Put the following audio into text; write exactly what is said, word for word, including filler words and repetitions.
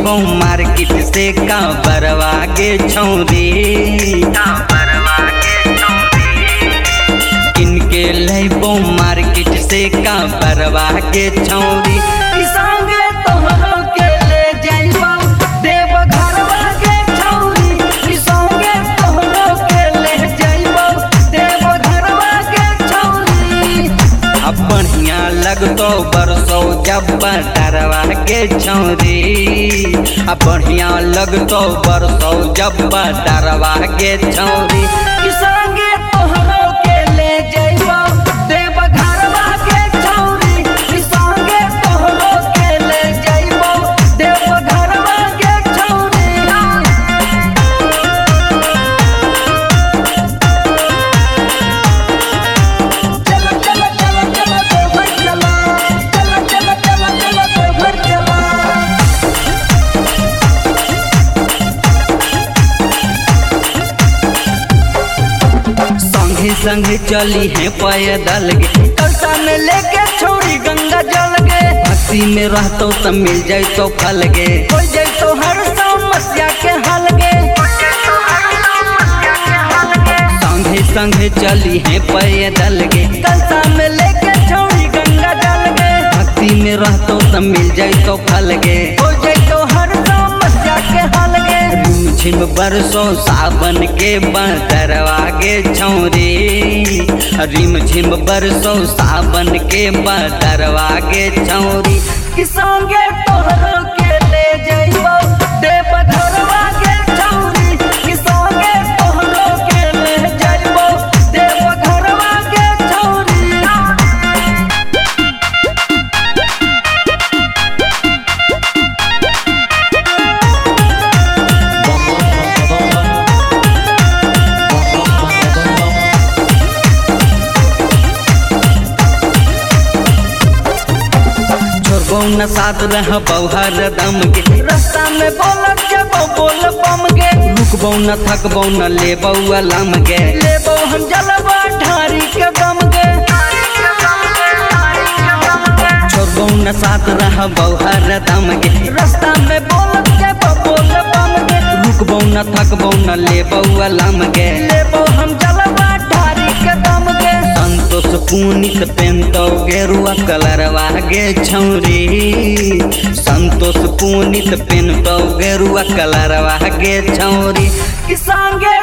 लैबो market से का बरवा के छौरी इनके लैबो मार्केट से का बरवा के छौरी संगे तोहरो के ले जाइबो देव घरवा के छौरी संगे तोहरो के ले जाइबो देव घरवा के छौरी। अब बढ़िया लगतो बरसो जब बटरवा के छौरी अब बढ़िया लगतो बरसो जब बटरवा के छौरी संगे तोहरो के ले जाइबो देव घरवा के छौरी संगे तोहरो के ले जाइबो देव घरवा के छौरी। चला चला चला चला देवघर चला चला चला चला चला देवघर चला। संगे संगे चली है पैदल गे कलसा में लेके छोड़ी गंगा जल गे भक्ति में रहतो तो मिल जाए तो फल गे हो जाए तो हर समस्या के हल गे संगे संगे चली है पैदल गे कलसा में लेके छोड़ी गंगा जल गे भक्ति में रहतो तो मिल जाए तो फल गे हो जाए तो हर समस्या के हल गे झिम बरसो सावन के बदरवा के छौरी रिम झिम बरसो सावन के बदरवा के छौरी कि संगे तोहरो के ले जाइबो देव घरवा के छौरी कि संगे तोहरो के ले जाइबो देव घरवा के छौरी। छोड़बो न साथ रह बौहर दम के रास्ता में बोलत जबो बोल बम गे रुकबो न थकबो न लेबो अलम गे लेबो हम जलवा ढारी के दम गे छोड़बो न साथ रह बौहर दम के रास्ता में बोलत जबो बोल बम गे रुकबो न थकबो न लेबो अलम गे लेबो हम जलवा ढारी के दम गे संतोष पुनित पेंतो गेरुआ कलरवा गे छौरी संतोष पुनित पेंतो गेरुआ कलरवा गे छौरी कि संगे